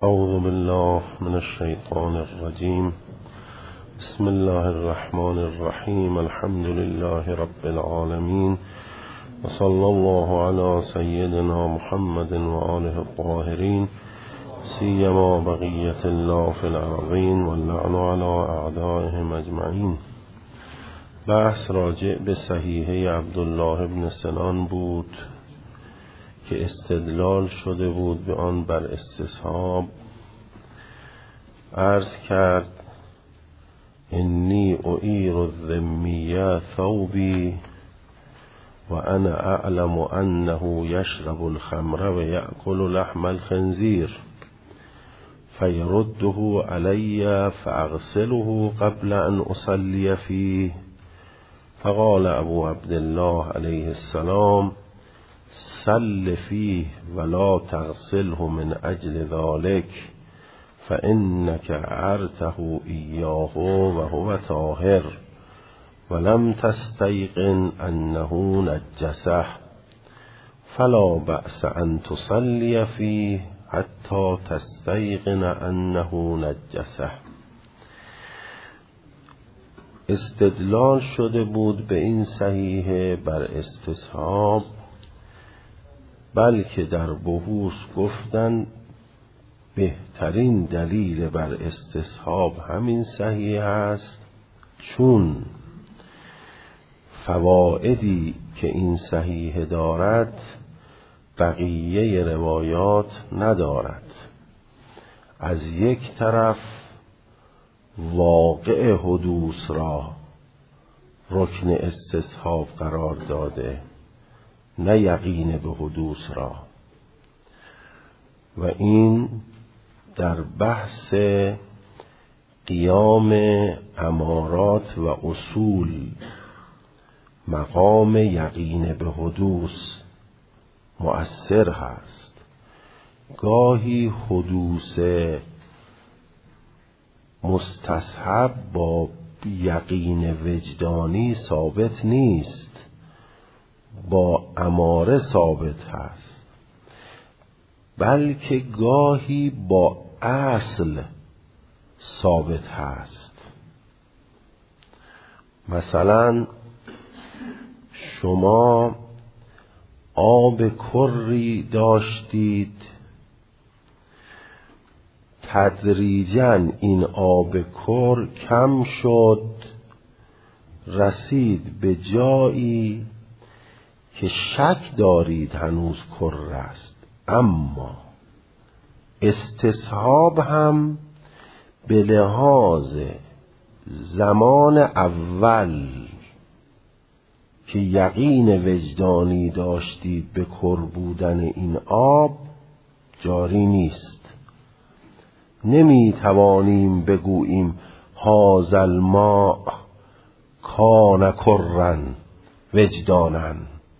اعوذ بالله من الشیطان الرجیم. بسم الله الرحمن الرحیم. الحمد لله رب العالمین و صلی الله علی سیدنا محمد و آله الطاهرین سیما بقیت الله فی الارضین و اللعن علی اعدائهم اجمعین. بحث راجع به صحیحه عبدالله بن سنان بود که استدلال شده بود به آن بر استصحاب. عرض کرد انی اعیر الذمیه ثوبی و انا اعلم انه یشرب الخمر و یأکل لحم الخنزیر فیرده علی فاغسله قبل ان اصلی فیه. فقال ابو عبدالله علیه السلام صل فيه ولا تغسله من اجل ذلك فانك عرته اياه وهو طاهر ولم تستيقن انه نجسه فلا بأس ان تصلي فيه حتى تستيقن انه نجسه. استدلال شده بود به این صحیحه بر استصحاب، بلکه در بحوث گفتن بهترین دلیل بر استصحاب همین صحیح است، چون فوائدی که این صحیح دارد بقیه روایات ندارد. از یک طرف واقع حدوث را رکن استصحاب قرار داده، نه یقین به حدوث را، و این در بحث قیام امارات و اصول مقام یقین به حدوث مؤثر هست. گاهی حدوث مستصحب با یقین وجدانی ثابت نیست، با اماره ثابت هست، بلکه گاهی با اصل ثابت هست. مثلا شما آب کری داشتید، تدریجاً این آب کر کم شد، رسید به جایی که شک دارید هنوز کر است، اما استصحاب هم به لحاظ زمان اول که یقین وجدانی داشتید به کر بودن این آب جاری نیست. نمی توانیم بگوییم هذا الماء کان کرن وجدانن،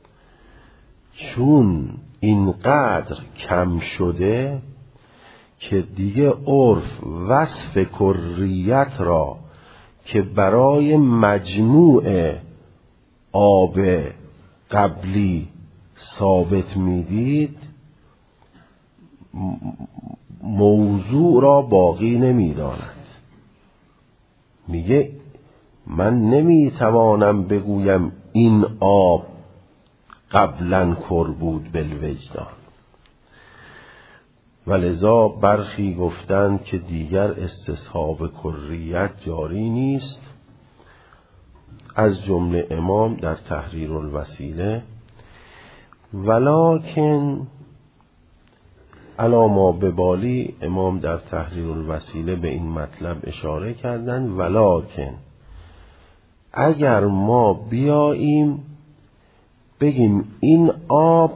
چون اینقدر کم شده که دیگه عرف وصف کریت را که برای مجموع آب قبلی ثابت میدید موضوع را باقی نمیداند. میگه من نمیتوانم بگویم این آب قبلا کر بود بالوجدان. ولذا برخی گفتند که دیگر استصحاب کریت جاری نیست، از جمله امام در تحریر الوسیله. ولکن علی ما ببالی امام در تحریر الوسیله به این مطلب اشاره کردند. ولکن اگر ما بیاییم بگیم این آب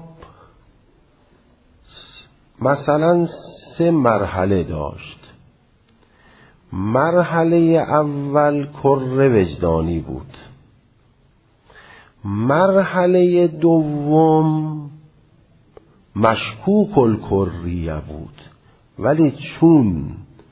مثلا 3 مرحله داشت، مرحله اول کر وجدانی بود، مرحله دوم مشکوک الکریه بود، ولی چون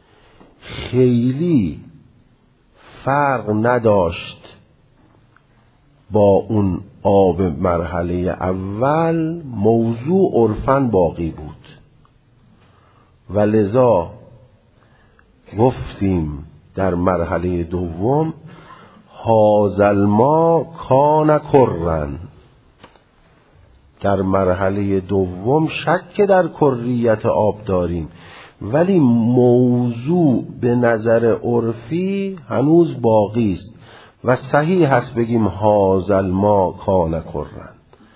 خیلی فرق نداشت با اون آب مرحله اول، موضوع عرفاً باقی بود. و لذا گفتیم در مرحله دوم هازل ما کان کرن. در مرحله دوم شک در کریت آب داریم، ولی موضوع به نظر عرفی هنوز باقی است و صحیح هست بگیم هازل ما کان کرن.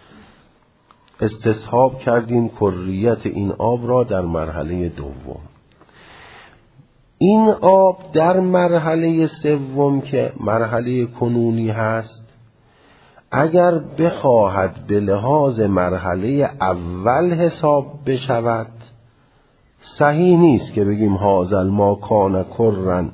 استصحاب کردیم کریت این آب را در مرحله دوم. این آب در مرحله سوم که مرحله کنونی هست، اگر بخواهد به لحاظ مرحله اول حساب بشود، صحیح نیست که بگیم هازل ما کان کرن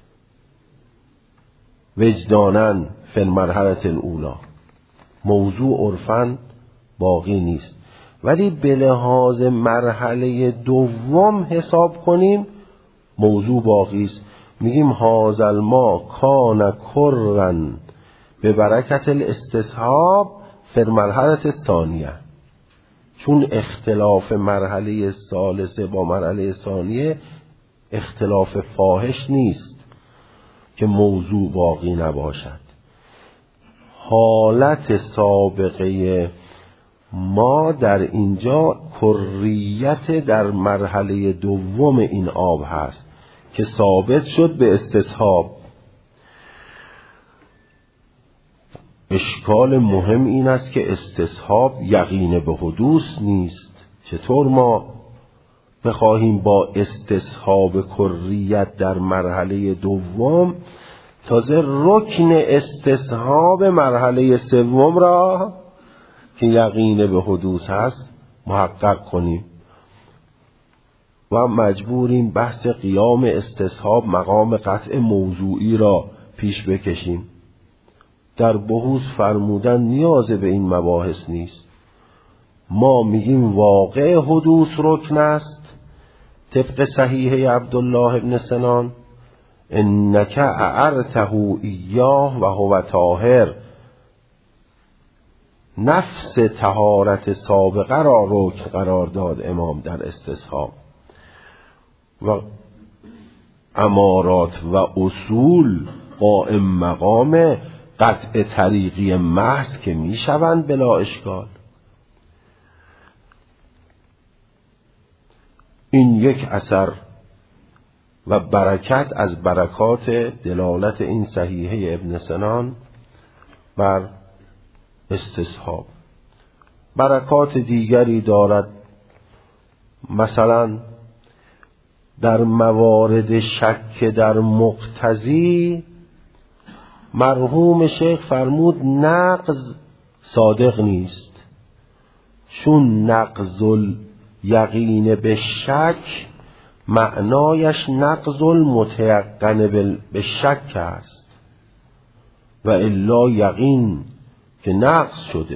وجدانن فی المرحله الاولی. موضوع عرفاً باقی نیست، ولی به لحاظ مرحله دوم حساب کنیم موضوع باقی است. میگیم هازل ما کان کرن به برکت الاستصحاب فی المرحله الثانیه. چون اختلاف مرحله ثالثه با مرحله ثانیه اختلاف فاحش نیست که موضوع باقی نباشد. حالت سابقه ما در اینجا کریت در مرحله دوم این آب هست که ثابت شد به استصحاب. اشکال مهم این است که استصحاب یقین به حدوث نیست. چطور ما بخواهیم با استصحاب کریت در مرحله دوم تازه رکن استصحاب مرحله سوم را که یقین به حدوث هست محقق کنیم و مجبوریم بحث قیام استصحاب مقام قطع موضوعی را پیش بکشیم. در بحوث فرمودن نیاز به این مباحث نیست. ما میگیم واقع حدوث رکن است طبق صحیح عبدالله ابن سنان، انک اعرته ایاه و هو طاهر. نفس طهارت سابقه را رکن قرار داد امام در استصحاب و امارات و اصول قائم مقام قطع طریقی محض که می شوند بلا اشکال. این یک اثر و برکت از برکات دلالت این صحیحه ابن سنان بر استصحاب. برکات دیگری دارد، مثلا در موارد شک در مقتضی مرحوم شیخ فرمود نقض صادق نیست، چون نقض الیقین به شک معنایش نقض المتیقن به شک است و الا یقین که نقض شده،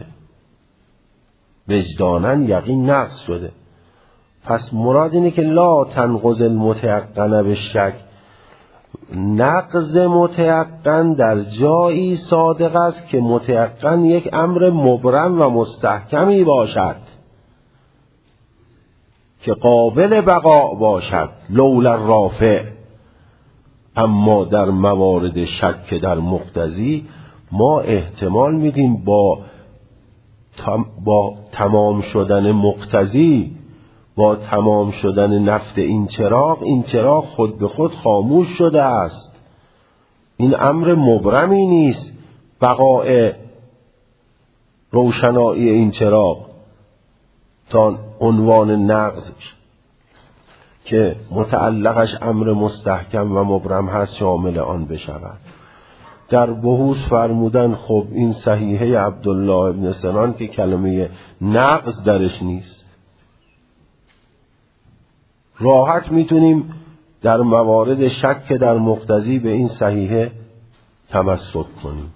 وجدانن یقین نقض شده. پس مراد اینه که لا تنقض المتیقن به شک. نقض متیقن در جایی صادق است که متیقن یک امر مبرم و مستحکمی باشد که قابل بقا باشد لولا الرافع. اما در موارد شک در مقتضی ما احتمال میدیم با تمام شدن مقتضی، با تمام شدن نفت این چراغ خود به خود خاموش شده است. این امر مبرمی نیست بقای روشنایی این چراغ تا عنوان نقض که متعلقش امر مستحکم و مبرم هست شامل آن بشود. در بحوث فرمودن خب این صحیحه عبدالله ابن سنان که کلمه نقض درش نیست، راحت میتونیم در موارد شک در مقتضی به این صحیحه تمسک کنیم.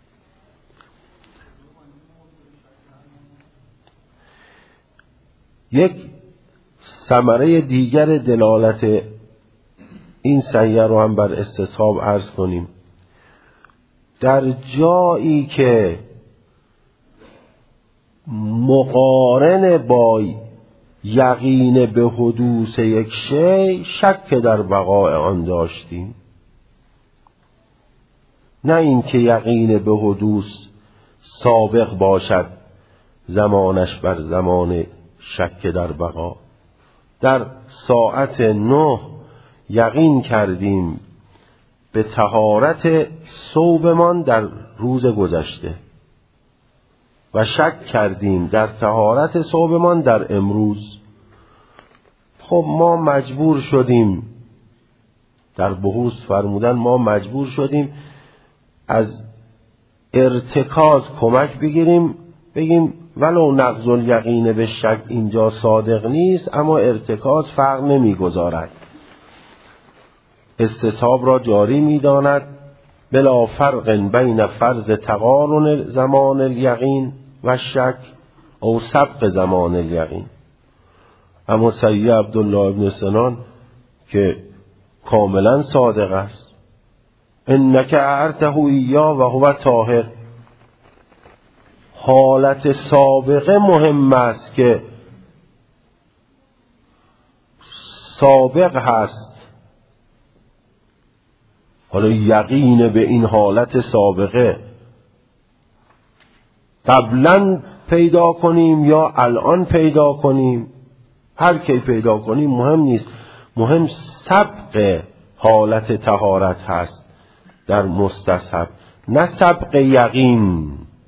یک ثمره دیگر دلالت این صحیحه رو هم بر استصحاب عرض کنیم. در جایی که مقارن با یقین به حدوث یک شی شک در بقای آن داشتیم، نه اینکه یقین به حدوث سابق باشد زمانش بر زمان شک در بقا. در ساعت 9 یقین کردیم به طهارت ثوبمان در روز گذشته و شک کردیم در طهارت ثوبمان در امروز. خب ما مجبور شدیم، در بحوث فرمودن ما مجبور شدیم از ارتکاز کمک بگیریم، بگیم ولو نقض الیقین به شک اینجا صادق نیست، اما ارتکاز فرق نمیگذارد، استصحاب را جاری می‌داند بلا فرق بین فرض تقارن زمان الیقین و شک او سبق زمان الیقین. اما سید عبدالله ابن سنان که کاملا صادق است، انک اعرته ایا و هو طاهر، حالت سابقه مهم است که سابق هست. حالا یقین به این حالت سابقه قبلا پیدا کنیم یا الان پیدا کنیم، هر کی پیدا کنیم مهم نیست، مهم سبق حالت طهارت هست در مستصحب، نه سبق یقین.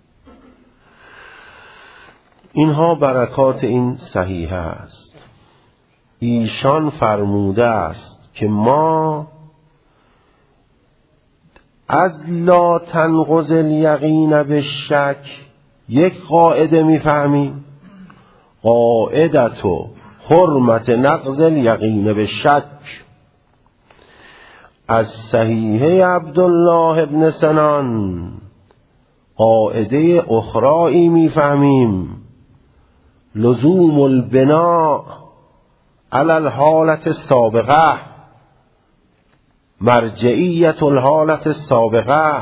اینها برکات این صحیحه است. ایشان فرموده است که ما از لا تنقض الیقین به شک یک قاعده میفهمیم، قاعدت و حرمت نقض الیقین به شک. از صحیحه عبدالله ابن سنان قاعده اخرایی میفهمیم، لزوم البناء علی الحالت السابقه، مرجعیت الحالت السابقه.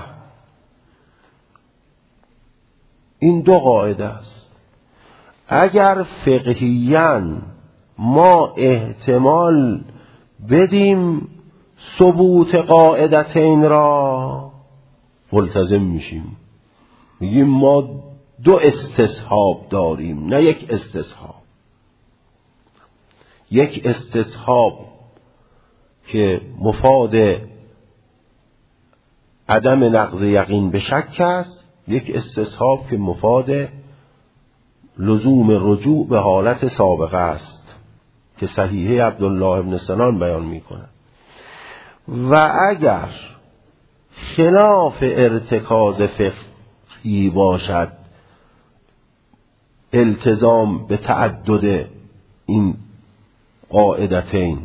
این دو قاعده است. اگر فقهیاً ما احتمال بدیم ثبوت قاعدتین را، ملتزم میشیم، میگیم ما دو استصحاب داریم نه یک استصحاب. یک استصحاب که مفاد عدم نقض یقین به شک است، یک استصحاب که مفاد لزوم رجوع به حالت سابقه است که صحیحه عبدالله ابن سنان بیان میکنه. و اگر خلاف ارتکاز فقهی باشد، التزام به تعدد این قاعدتین،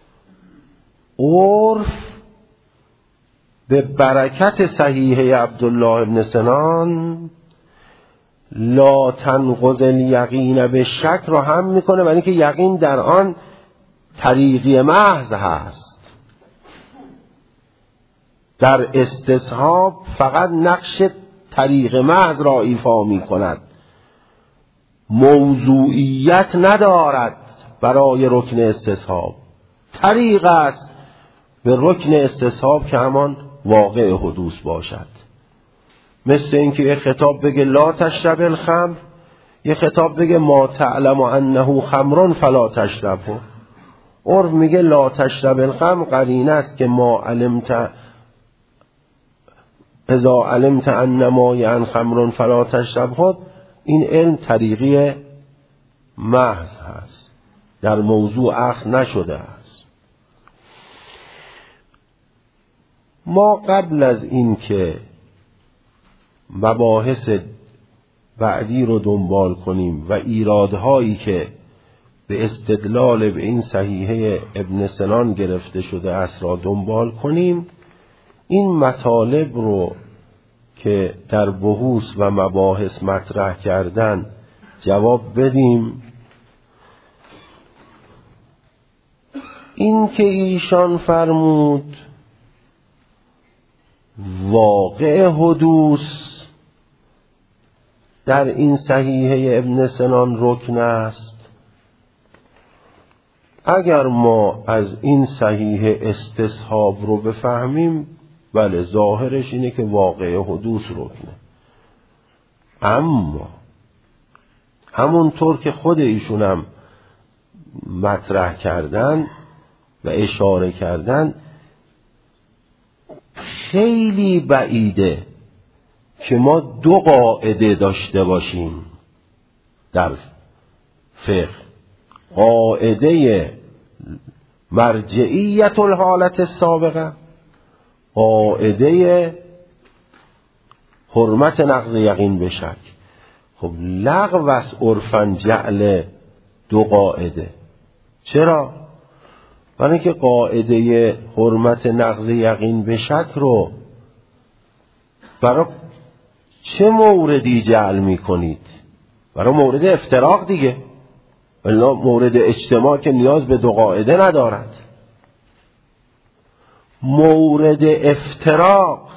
عرف به برکت صحیحه عبدالله ابن سنان لا تنقض الیقین به شک را هم میکنه، برای اینکه یقین در آن طریقی محض هست. در استصحاب فقط نقش طریق محض را ایفا میکند، موضوعیت ندارد برای رکن استصحاب، طریق است به رکن استصحاب که همان واقع حدوث باشد. مثل اینکه یه خطاب بگه لا تشرب الخمر، یه خطاب بگه ما تعلم انه خمر فلا تشربه. عرف میگه لا تشرب الخمر قرینه است که ما علمت اذا علمت ان ما خمر فلا تشربه، این علم طریقی محض هست، در موضوع اخذ نشده است. ما قبل از این که مباحث بعدی رو دنبال کنیم و ایرادهایی که به استدلال به این صحیحه ابن سنان گرفته شده است را دنبال کنیم، این مطالب رو که در بحوث و مباحث مطرح کردن جواب بدیم. این که ایشان فرمود واقع حدوث در این صحیحه ابن سنان رکن است، اگر ما از این صحیح استصحاب رو بفهمیم، بله ظاهرش اینه که واقع حدوث رکنه، اما همونطور که خود ایشون هم مطرح کردن و اشاره کردن، خیلی بعیده که ما دو قاعده داشته باشیم در فقه: قاعده مرجعیت الحالت السابقه، قاعده حرمت نقض یقین به شک. خب لغو است عرفاً جعل دو قاعده. چرا؟ برای اینکه قاعده حرمت نقض یقین به شک رو برای چه موردی جعل می کنید؟ برای مورد افتراق دیگه، ولی مورد اجتماع که نیاز به دو قاعده ندارد. مورد افتراق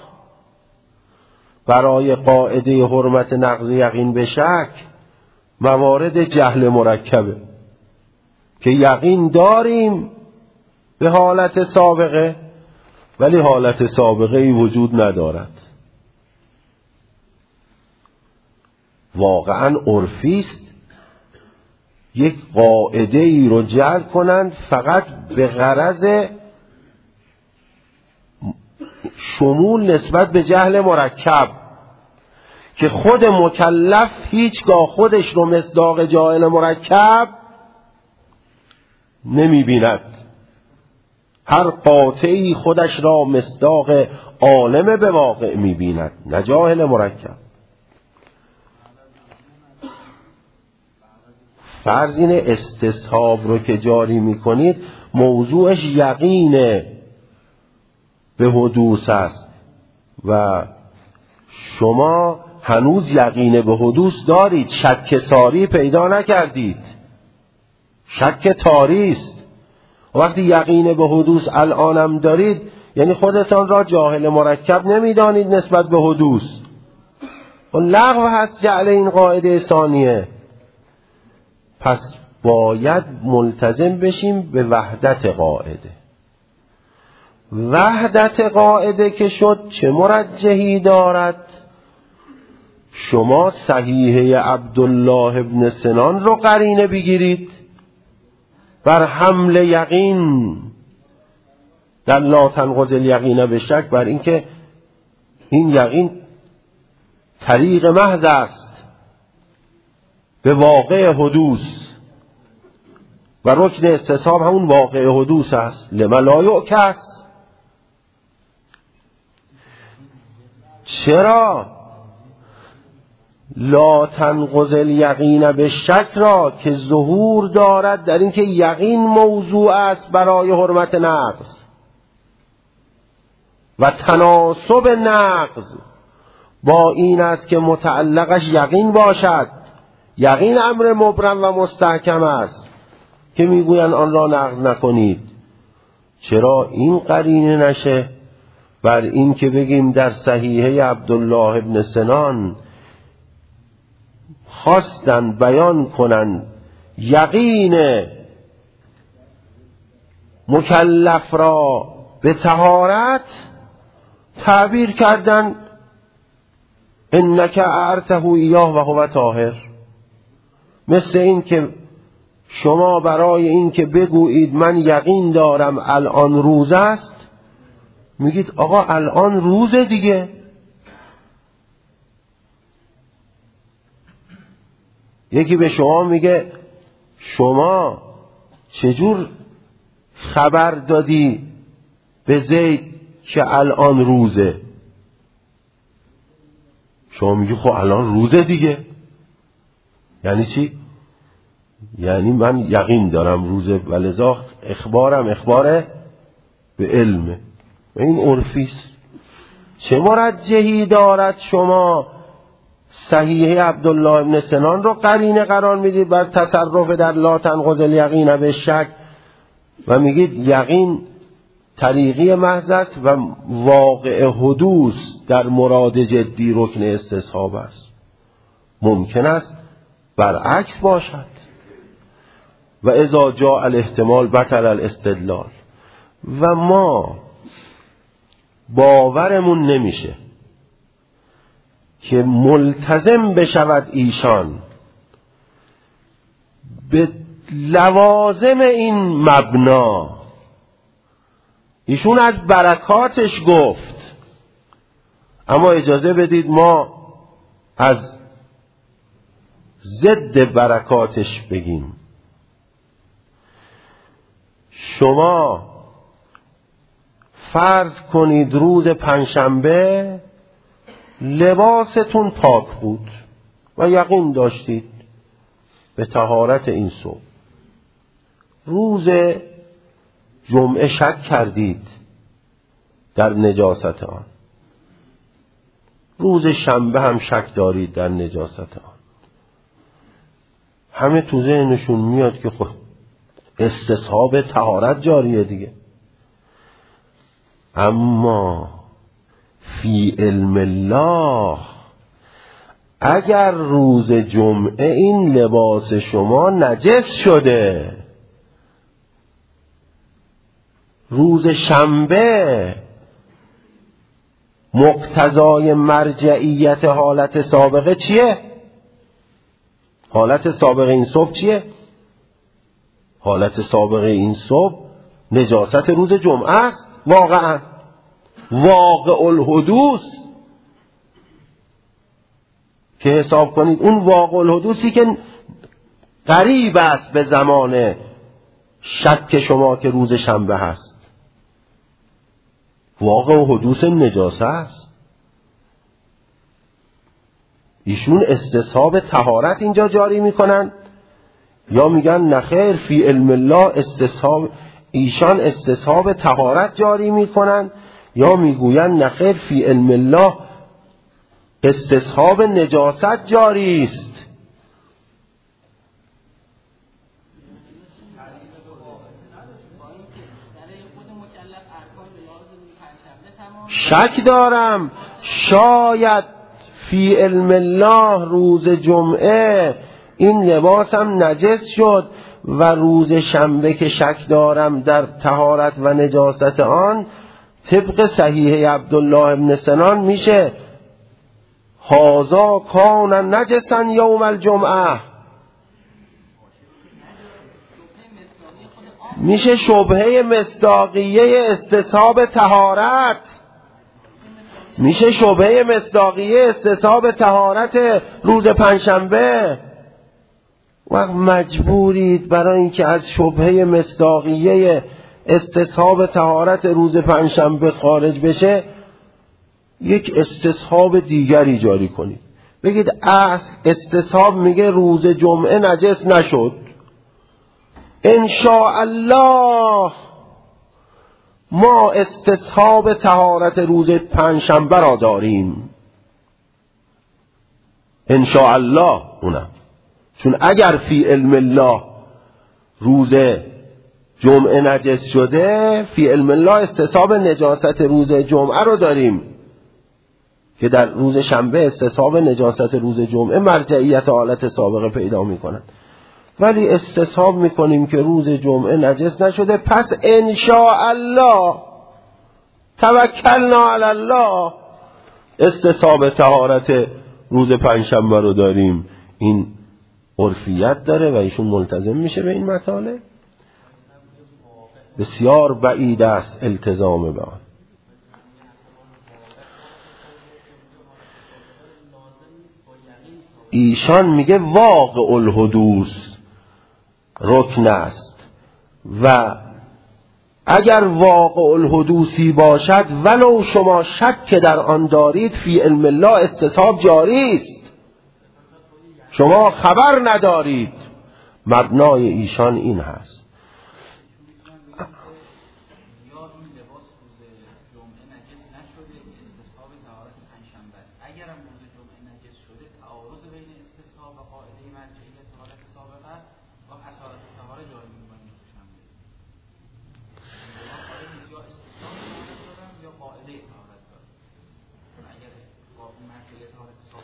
برای قاعده حرمت نقض یقین به شک موارد جهل مرکبه که یقین داریم به حالت سابقه ولی حالت سابقه ای وجود ندارد. واقعا عرفی است یک قاعده ای رو جعل کنند فقط به غرض شمول نسبت به جهل مرکب، که خود مکلف هیچگاه خودش رو مصداق جاهل مرکب نمی بیند. هر قاطعی خودش را مصداق عالم به واقع می بیند، نه جاهل مرکب. فرض این استصحاب رو که جاری می کنید موضوعش یقین به حدوث است و شما هنوز یقین به حدوث دارید، شک ساری پیدا نکردید، شک تاری است. وقتی یقین به حدوث الانم دارید یعنی خودتان را جاهل مرکب نمیدانید نسبت به حدوث. و لغو هست جعل این قاعده ثانیه. پس باید ملتزم بشیم به وحدت قاعده. وحدت قاعده که شد چه مرجحی دارد؟ شما صحیحه عبدالله ابن سنان رو قرینه بگیرید بر حمل یقین در لا تنقض الیقین به شک، بر اینکه این یقین طریق محض است به واقع حدوث و رکن استصحاب همون واقع حدوث است. لما لا یعکس. چرا لا تنقض الیقین به شک را که ظهور دارد در اینکه یقین موضوع است برای حرمت نقض و تناسب نقض با این است که متعلقش یقین باشد. یقین امر مبرم و مستحکم است که میگویند آن را نقض نکنید. چرا این قرینه نشه بر این که بگیم در صحیحه عبدالله ابن سنان خواستن بیان کنن یقین مکلف را به طهارت، تعبیر کردن انک اعرته ایاه و هو طاهر. مثل این که شما برای این که بگویید من یقین دارم الان روز است میگید آقا الان روزه دیگه. یکی به شما میگه شما چجور خبر دادی به زید که الان روزه؟ شما میگی خب الان روزه دیگه. یعنی چی؟ یعنی من یقین دارم روزه و لذا اخبارم اخبار به علمه. و این عرفیست. چه مرجحی دارد شما صحیحه عبدالله ابن سنان رو قرینه قرار میدید بر تصرف در لا تنقض الیقین به شک و میگید یقین طریقی محض است و واقع حدوث در مراد جدی رکن استصحاب است؟ ممکن است برعکس باشد. و اذا جاء الاحتمال بطل الاستدلال. و ما باورمون نمیشه که ملتزم بشود ایشان به لوازم این مبنا. ایشون از برکاتش گفت، اما اجازه بدید ما از ضد برکاتش بگیم. شما فرض کنید روز پنجشنبه لباستون پاک بود و یقین داشتید به طهارت این صبح. روز جمعه شک کردید در نجاست آن. روز شنبه هم شک دارید در نجاست آن. همه تو ذهنشون میاد که خب استصحاب طهارت جاریه دیگه. اما فی علم الله اگر روز جمعه این لباس شما نجس شده، روز شنبه مقتضای مرجعیت حالت سابقه چیه؟ حالت سابقه این صبح چیه؟ حالت سابقه این صبح نجاست روز جمعه است. واقعا واقع الحدوث که حساب کنید اون واقع الحدوثی که قریب است به زمان شک شما که روز شنبه هست، واقع و حدوث نجاسه است. ایشون استصحاب طهارت اینجا جاری میکنن یا میگن نخیر فی علم الله استصحاب، ایشان استصحاب طهارت جاری میکنن یا میگوین نخیر فی علم الله استصحاب نجاست جاری است. شک دارم شاید فی علم الله روز جمعه این لباسم نجس شد و روز شنبه که شک دارم در طهارت و نجاست آن، طبق صحیح عبدالله ابن سنان میشه هازا کان نجسا یوم الجمعه، میشه شبهه مصداقیه استصحاب طهارت، میشه شبهه مصداقیه استصحاب طهارت روز پنجشنبه. وقت مجبورید برای اینکه از شبهه مصداقیه استصحاب طهارت روز پنجشنبه خارج بشه یک استصحاب دیگری جاری کنید. بگید اصل استصحاب میگه روز جمعه نجس نشد، ان شاء الله ما استصحاب طهارت روز پنجشنبه را داریم. ان شاء الله اونم چون اگر فی علم الله روز جمعه نجس شده، فی علم الله استصحاب نجاست روز جمعه رو داریم که در روز شنبه استصحاب نجاست روز جمعه مرجعیت حالت سابقه پیدا میکنند. ولی استصحاب میکنیم که روز جمعه نجس نشده، پس ان شاء الله توکلنا علی الله استصحاب طهارت روز پنجشنبه رو داریم. این عرفیت داره و ایشون ملتزم میشه به این مطالب. بسیار بعید است التزام به آن. ایشان میگه واقع الحدوث رکن است و اگر واقع الحدوثی باشد ولو شما شک در آن دارید فی علم الله استصحاب جاری است، شما خبر ندارید. مبنای ایشان این هست.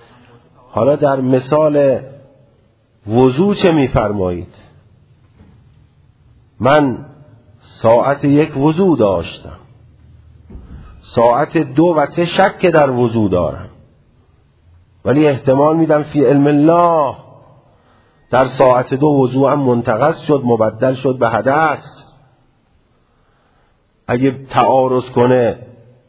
حالا در مثال وضو چه می‌فرمایید؟ من ساعت 1 وضو داشتم، ساعت 2 و 3 شک در وضو دارم، ولی احتمال میدم فی علم الله در ساعت 2 وضوعم منتقض شد، مبدل شد به حدث. اگه تعارض کنه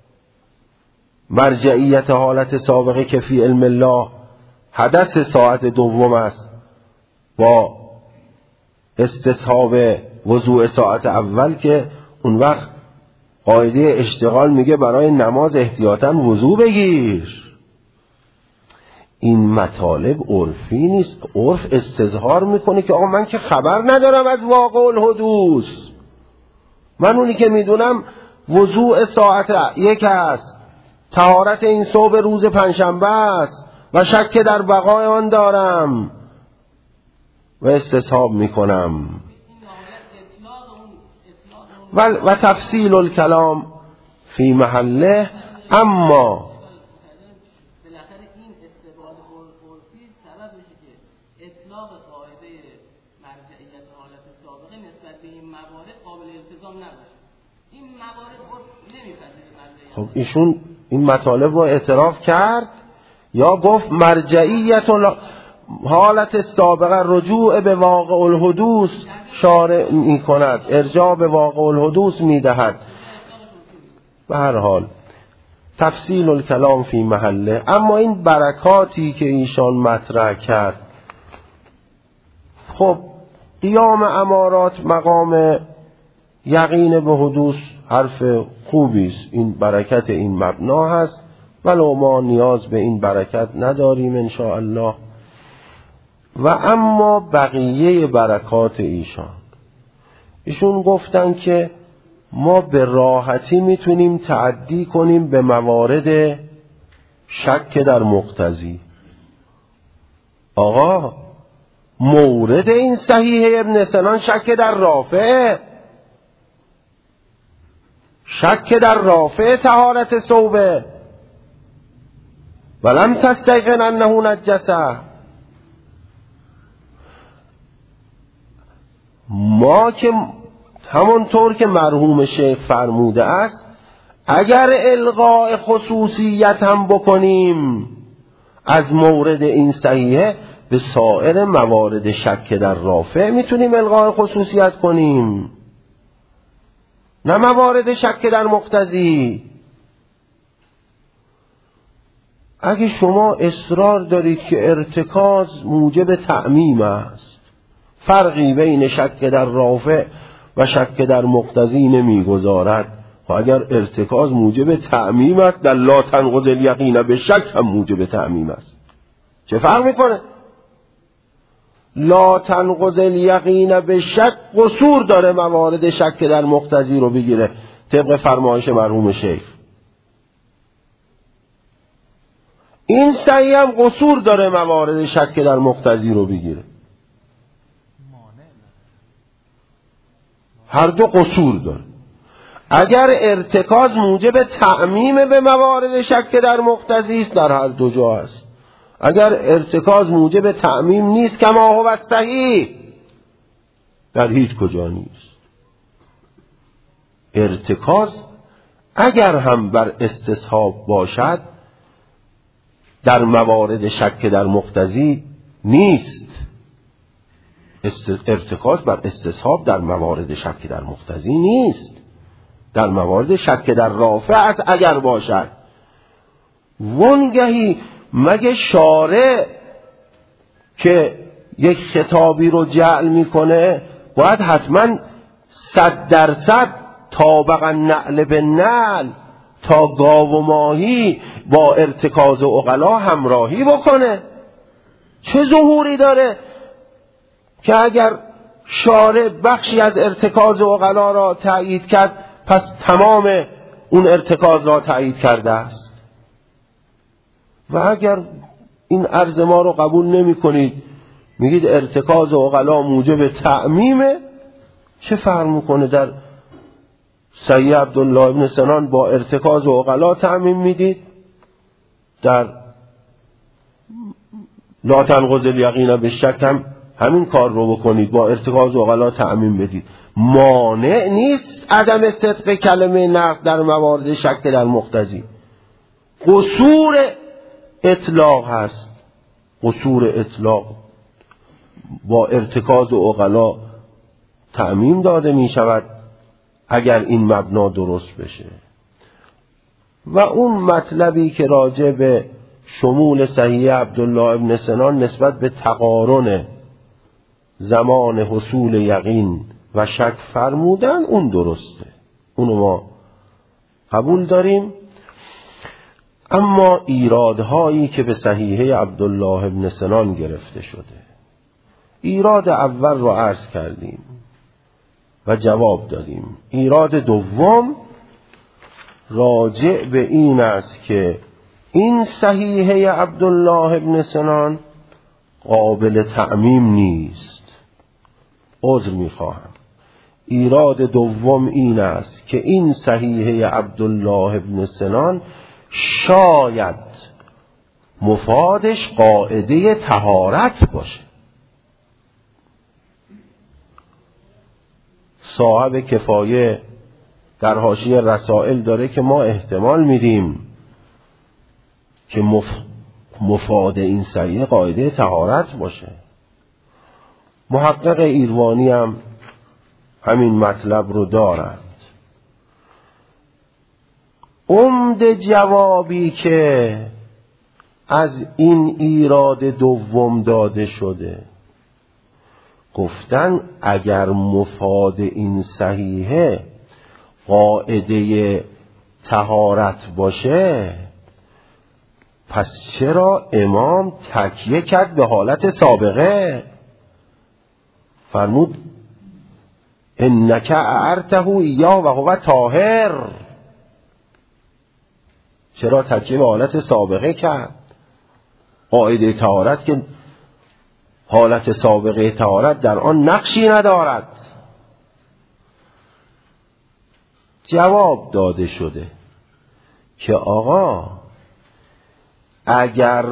مرجعیت حالت سابقه که فی علم الله حدث ساعت 2 است با استصحاب وضوع ساعت اول، که اون وقت قاعده اشتغال میگه برای نماز احتیاطاً وضو بگیر. این مطالب عرفی نیست. عرف استظهار میکنه که آقا من که خبر ندارم از واقع الحدوث، من اونی که میدونم وضوع ساعت 1 است، طهارت این صبح روز پنجشنبه است و شک در بقای آن دارم و استصحاب میکنم. و تفصیل الکلام فی محله. اما بالاخره این استبعاد عرفی سبب میشه که اطلاق قاعده مرجعیت حالت سابقه نسبت به این موارد قابل التزام نباشه. این موارد عرف نمیپذیره مرجعیت. خب ایشون این مطالب رو اعتراف کرد یا گفت مرجعیت حالت سابقه رجوع به واقع الحدوث شارع می کند، ارجاع به واقع الحدوث می دهد. به هر حال تفصیل الکلام فی محله. اما این برکاتی که ایشان مطرح کرد، خب قیام امارات مقام یقین به حدوث حرف خوبی است، این برکت این مبنا هست، ولو ما نیاز به این برکت نداریم ان شاء الله. و اما بقیه برکات ایشون گفتن که ما به راحتی میتونیم تعدی کنیم به موارد شک در مقتضی. آقا مورد این صحیح ابن سنان شک در رافع، شک در رافع طهارت ثوبه ولم تستيقن انه نجسه. ما که همونطور که مرحوم شیخ فرموده است اگر الغاء خصوصیت هم بکنیم از مورد این صحیحه، به سایر موارد شک در رافع میتونیم الغاء خصوصیت کنیم، نه موارد شک در مقتضی. اگه شما اصرار دارید که ارتکاز موجب تعمیم است، فرقی بین شک در رافع و شک در مقتضی نمیگذارد، و اگر ارتکاز موجب تعمیم است در لا تنقض الیقین به شک هم موجب تعمیم است. چه فرق میکنه؟ لا تنقض الیقین به شک قصور داره موارد شک در مقتضی رو بگیره طبق فرمایش مرحوم شیخ. این صحیح هم قصور داره موارد شک در مقتضی رو بگیره. هر دو قصور داره. اگر ارتکاز موجب تعمیم به موارد شک در مقتضی است در هر دو جا است، اگر ارتکاز موجب تعمیم نیست کما هو صحیح در هیچ کجا نیست. ارتکاز اگر هم بر استصحاب باشد در موارد شک در مقتضی نیست. ارتکاز بر استصحاب در موارد شک در مقتضی نیست، در موارد شک در رافع است اگر باشد. وانگهی مگه شارع که یک خطابی رو جعل میکنه باید حتما 100% طابق النعل به نعل تا گاو و ماهی با ارتکاز عقلا همراهی بکنه؟ چه ظهوری داره که اگر شارع بخشی از ارتکاز عقلا را تأیید کرد پس تمام اون ارتکاز را تأیید کرده است؟ و اگر این عرض ما رو قبول نمی کنید، میگید ارتکاز عقلا موجب تعمیمه، چه فرق میکنه در صحیح عبدالله ابن سنان با ارتکاز عقلا تعمیم میدید، در لا تنقض الیقین به شک هم همین کار رو بکنید، با ارتکاز عقلا تعمیم بدید. مانع نیست عدم صدق کلمه نقض در موارد شک در مقتضی. قصور اطلاق هست. قصور اطلاق با ارتکاز عقلا تعمیم داده می شود اگر این مبنا درست بشه. و اون مطلبی که راجع به شمول صحیح عبدالله ابن سنان نسبت به تقارن زمان حصول یقین و شک فرمودن، اون درسته، اونو ما قبول داریم. اما ایرادهایی که به صحیحه عبدالله ابن سنان گرفته شده، ایراد اول رو عرض کردیم و جواب دادیم. ایراد دوم راجع به این است که این صحیحه عبدالله ابن سنان قابل تعمیم نیست. عذر میخواهم. ایراد دوم این است که این صحیحه عبدالله ابن سنان شاید مفادش قاعده طهارت باشه. صاحب کفایه در حاشیه رسائل داره که ما احتمال میدیم که مفاد این صحیحه قاعده طهارت باشه. محقق ایروانی هم همین مطلب رو دارند. عمده جوابی که از این ایراد دوم داده شده، گفتن اگر مفاد این صحیحه قاعده طهارت باشه، پس چرا امام تکیه کرد به حالت سابقه؟ فرمود انک اعرته ایا و هو طاهر. چرا تکیه به حالت سابقه کرد؟ قاعده طهارت که حالت سابقه طهارت در آن نقشی ندارد. جواب داده شده که آقا اگر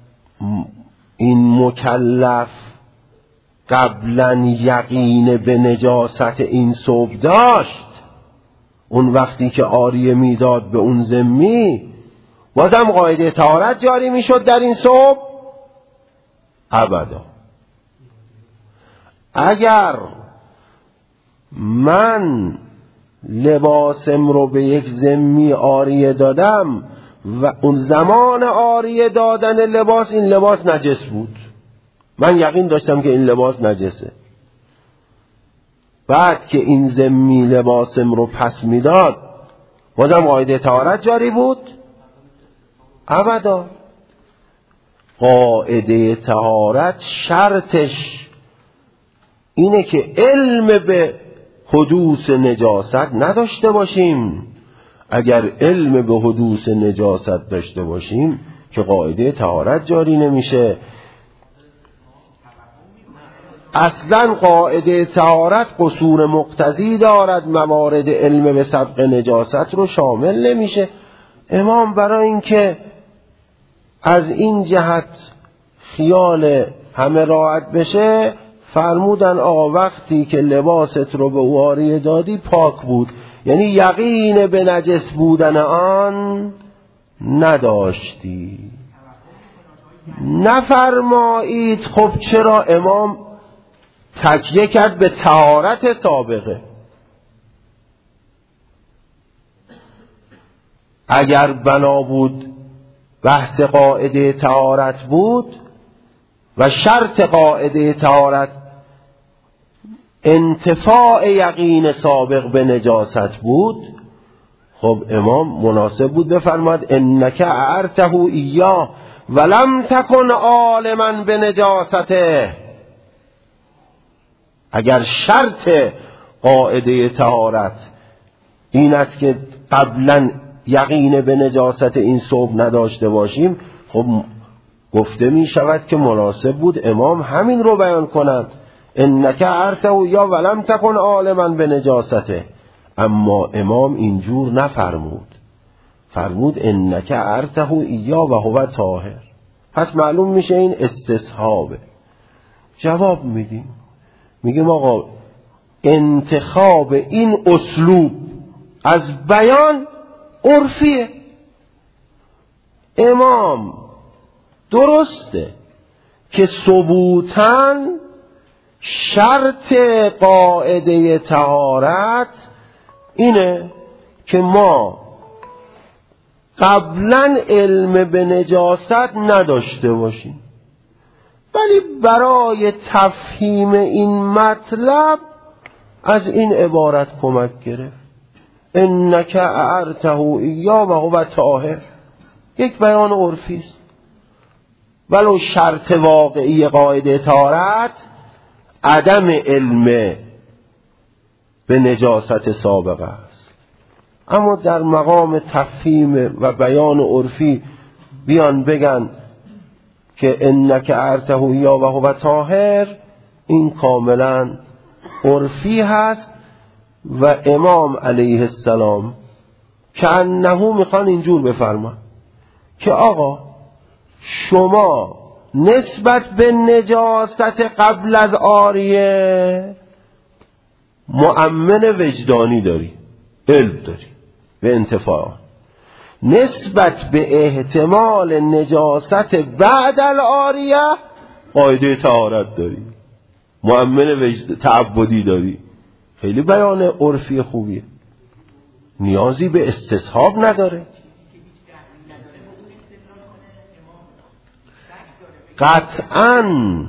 این مکلف قبلا یقین به نجاست این ثوب داشت، اون وقتی که عاریه میداد به اون ذمی، بازم قاعده طهارت جاری میشد در این ثوب؟ ابدا. اگر من لباسم رو به یک ذمی عاریه دادم و اون زمان عاریه دادن لباس این لباس نجس بود، من یقین داشتم که این لباس نجسه، بعد که این ذمی لباسم رو پس میداد بازم قاعده طهارت جاری بود؟ ابدا. قاعده طهارت شرطش اینه که علم به حدوث نجاست نداشته باشیم. اگر علم به حدوث نجاست داشته باشیم که قاعده طهارت جاری نمیشه. اصلا قاعده طهارت قصور مقتضی دارد، موارد علم به سبق نجاست رو شامل نمیشه. امام برای اینکه از این جهت خیال همه راحت بشه فرمودن آقا وقتی که لباست رو به او عاریه دادی پاک بود، یعنی یقین به نجس بودن آن نداشتی. نفرمایید خب چرا امام تکیه کرد به طهارت سابقه؟ اگر بنا بود بحث قاعده طهارت بود و شرط قاعده طهارت انتفاع یقین سابق به نجاست بود، خب امام مناسب بود بفرماد انک اعرته ایاه ولم تکن عالما به نجاسته. اگر شرط قاعده طهارت این است که قبلا یقین به نجاست این ثوب نداشته باشیم، خب گفته می شود که مناسب بود امام همین رو بیان کند انک اعرته یا ولم تکن عالما به نجاسته. اما امام اینجور نفرمود، فرمود انک اعرته یا و هو طاهر. پس معلوم میشه این استصحابه. جواب میدیم، میگیم آقا انتخاب این اسلوب از بیان عرفیه. امام درسته که ثبوتاً شرط قاعده طهارت اینه که ما قبلا علم به نجاست نداشته باشیم، ولی برای تفهیم این مطلب از این عبارت کمک گرفت، انک اعرته ایاه و هو طاهر. یک بیان عرفی است، ولو شرط واقعی قاعده طهارت عدم علم به نجاست سابقه است. اما در مقام تفهیم و بیان عرفی بیان بگن که انک اعرته ایاه و هو طاهر، این کاملا عرفی هست. و امام علیه السلام که انه میخوان اینجور بفرما که آقا شما نسبت به نجاست قبل از عاریه مؤمن وجدانی داری، علم داری به انتفاع، نسبت به احتمال نجاست بعد العاریه قاعده طهارت داری، مؤمن تعبدی داری. خیلی بیان عرفی خوبیه، نیازی به استصحاب نداره. قطعاً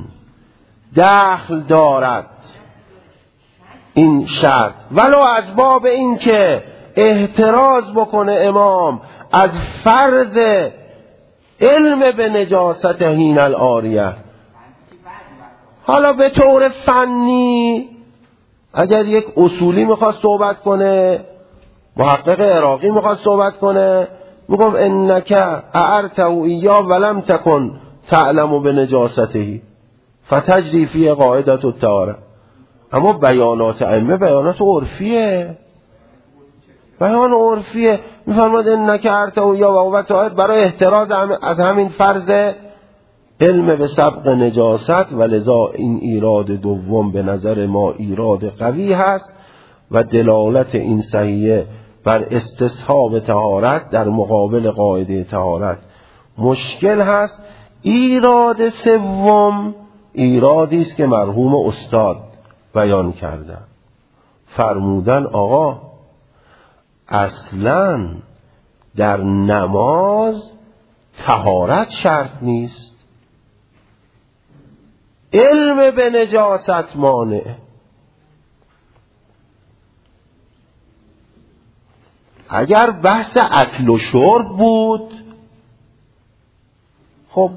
دخل دارد این شرط، ولو از باب این که احتراز بکنه امام از فرض علم به نجاست حین العاریه. حالا به طور فنی اگر یک اصولی میخواد صحبت کنه، محقق عراقی میخواد صحبت کنه، میگم انک اعرته ایاه ولم تکن تعلم به نجاسته فتجری فی قاعده الطهاره. اما بیانات ائمه بیانات عرفیه، بیان عرفیه. میفرماد انک اعرته ایاه و هو طاهر برای احتراز از همین فرض علم به سبق نجاست، و لذا این ایراد دوم به نظر ما ایراد قوی هست و دلالت این صحیحه بر استصحاب طهارت در مقابل قاعده طهارت مشکل هست. ایراد سوم ایرادی است که مرحوم استاد بیان کردن، فرمودن آقا اصلاً در نماز طهارت شرط نیست، علم به نجاست مانع. اگر بحث اکل و شرب بود، خب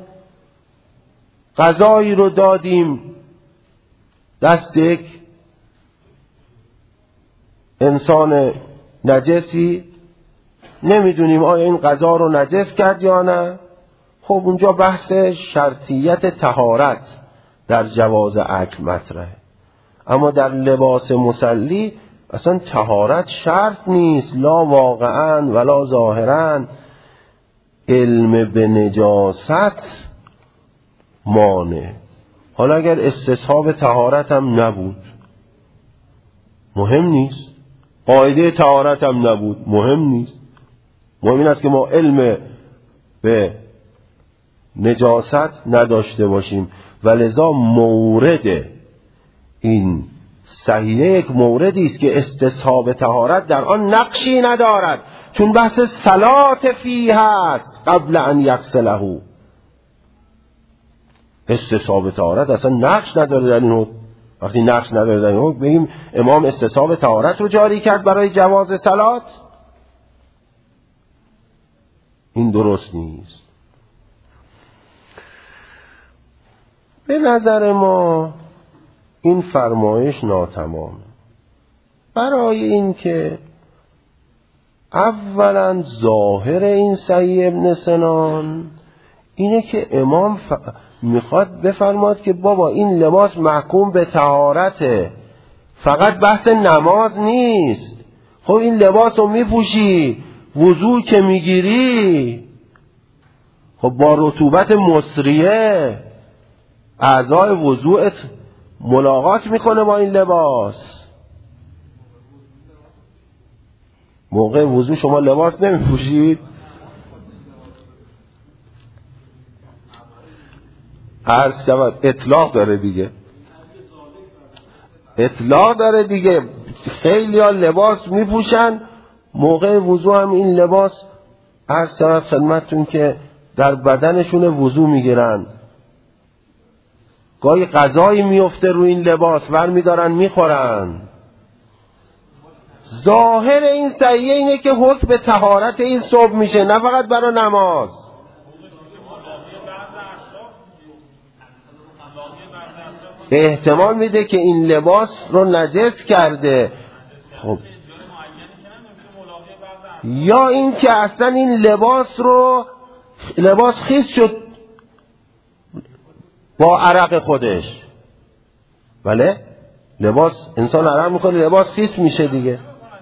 غذایی رو دادیم دست یک انسان نجسی، نمیدونیم آیا این غذا رو نجس کرد یا نه، خب اونجا بحث شرطیت طهارت در جواز اکل مطرحه. اما در لباس مصلی اصلا طهارت شرط نیست، لا واقعا ولا ظاهرا. علم به نجاست مانع. حالا اگر استصحاب طهارت هم نبود مهم نیست، قاعده طهارت هم نبود مهم نیست، مهم این است که ما علم به نجاست نداشته باشیم. و لذا مورد این صحیحه یک موردی است که استصحاب طهارت در آن نقشی ندارد، چون بحث صلات فیه هست قبل ان یغسله. استصحاب طهارت اصلا نقش نداره در این. وقتی نقش نداره در این بگیم امام استصحاب طهارت رو جاری کرد برای جواز صلات، این درست نیست. به نظر ما این فرمایش ناتمام، برای این که اولا ظاهر این صحیح ابن سنان اینه که امام میخواد بفرماد که بابا این لباس محکوم به طهارته، فقط بحث نماز نیست. خب این لباس رو میپوشی وضو که میگیری، خب با رطوبت مصریه اعضای وضوعت ملاقات میکنه با این لباس. موقع وضو شما لباس نمیپوشید؟ عرض شود اطلاق داره دیگه، اطلاق داره دیگه. خیلی ها لباس میپوشن، موقع وضو هم این لباس عرض شود خدمتتون که در بدنشون وضو میگیرن. گاهی غذایی میفته روی این لباس، ور میدارن میخورن. ظاهر این صحیحه اینه که حکم به طهارت این صبح میشه، نه فقط برای نماز. احتمال میده که این لباس رو نجس کرده. خب یا این که اصلا این لباس خیس شد با عرق خودش. بله لباس، انسان عرق میکنه لباس خیس میشه دیگه.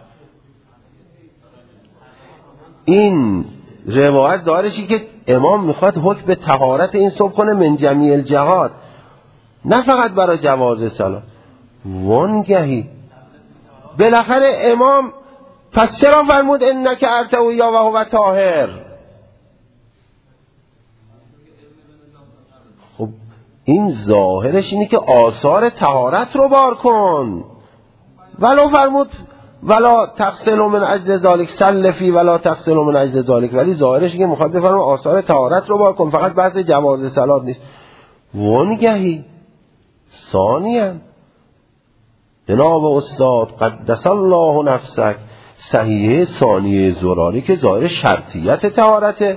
این روایت ظاهرشی که امام میخواد حکم به طهارت این صبح کنه من جمیع الجهات، نه فقط برای جواز صلاة. وانگهی بالاخره امام پس چرا فرمود انک ارتوی یا و هو طاهر؟ خب این ظاهرش اینه که آثار طهارت رو بار کن. ولو فرمود ولا تغسل من اجل ذالک سلفی ولا تغسل من اجل ذالک، ولی ظاهرش اینه که مخاطب بفرمه آثار طهارت رو بار کن، فقط بحث جواز صلاة نیست. وانگهی ثانیاً جناب استاد قدس الله نفسک صحیحه ثانیه زراری که ظاهر شرطیت طهارته،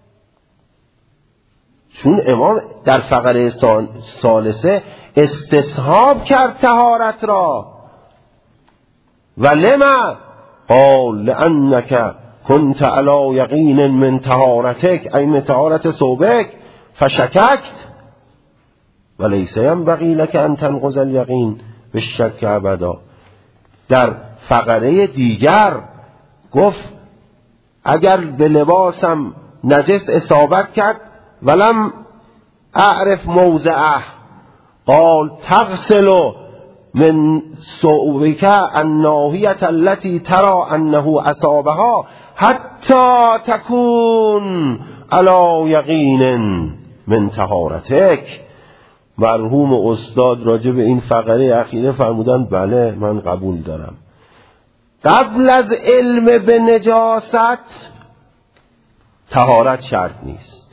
چون امام در فقره ثالثه استصحاب کرد طهارت را. و لما قال لانک کنت علی یقین من طهارتک ای من طهارت ثوبک فشککت ولیس ینبغی لک ان تنقض الیقین بالشک ابدا. در فقره دیگر گفت اگر به لباسم نجس اصابت کرد ولم اعرف موضعه قال تغسل من ثوبک الناحیة التي ترى انه اصابها حتی تکون علی یقین من طهارتک. مرحوم استاد راجع به این فقره اخیره فرمودن بله من قبول دارم. قبل از علم به نجاست طهارت شرط نیست،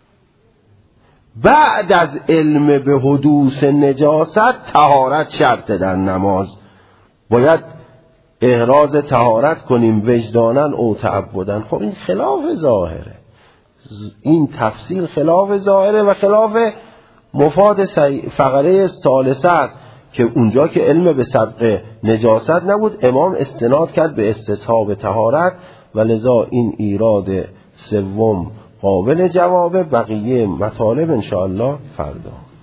بعد از علم به حدوث نجاست طهارت شرطه. در نماز باید احراز طهارت کنیم وجدانن او تعبدن. خب این خلاف ظاهره، این تفصیل خلاف ظاهره و خلاف مفاد فقره ثالثه است که اونجا که علم به سبق نجاست نبود امام استناد کرد به استصحاب طهارت و لذا این ایراد سوم قابل جوابه. بقیه مطالب انشاءالله فردا.